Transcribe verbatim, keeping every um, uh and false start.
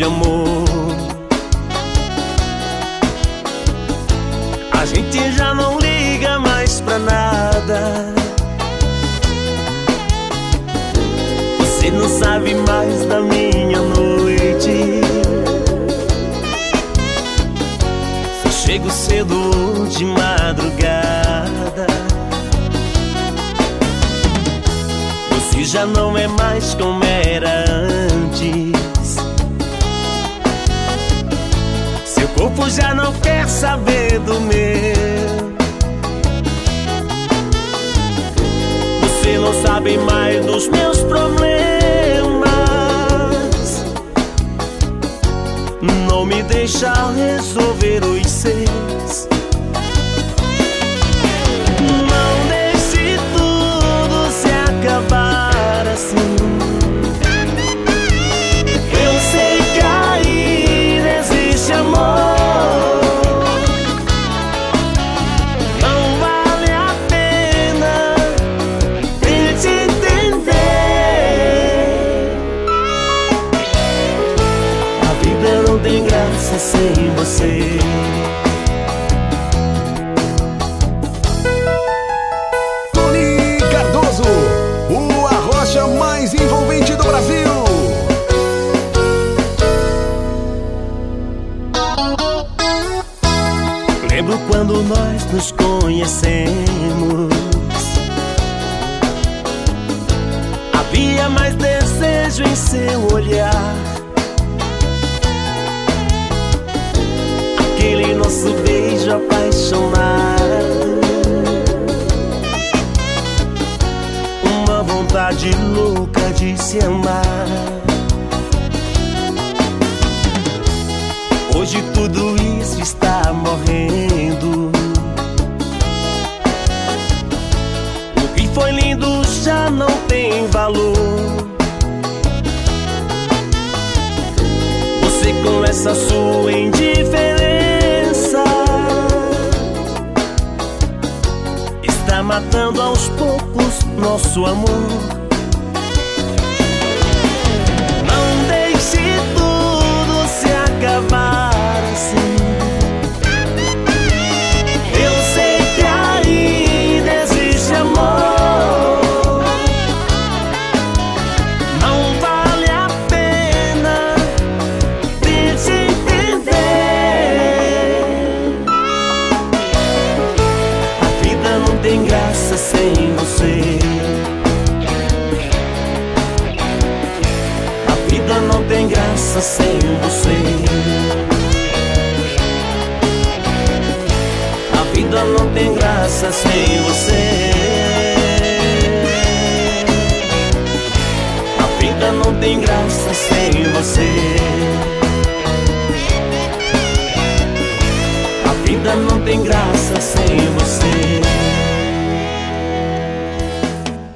amor. A gente já não liga mais pra nada. Você não sabe mais da minha noite. Só chego cedo de madrugada. Você já não é mais como era antes. Seu corpo já não quer saber do meu. Você não sabe mais dos meus problemas. Não me deixa resolver os seus. Não deixe tudo se acabar assim. Eu sei que ainda existe amor. Não tem graça sem você. Tony Cardoso, o arrocha mais envolvente do Brasil. Lembro quando nós nos conhecemos. Havia mais desejo em seu olhar. Aquele nosso beijo apaixonado, uma vontade louca de se amar. Hoje tudo isso está morrendo. O que foi lindo já não tem valor. Você com essa sua indiferença está matando aos poucos nosso amor. Não deixe tudo se acabar assim. Eu sei que ainda existe amor. Não vale a pena tente entender. A vida não tem graça sem você. A vida não tem graça sem você. A vida não tem graça sem você. A vida não tem graça sem você.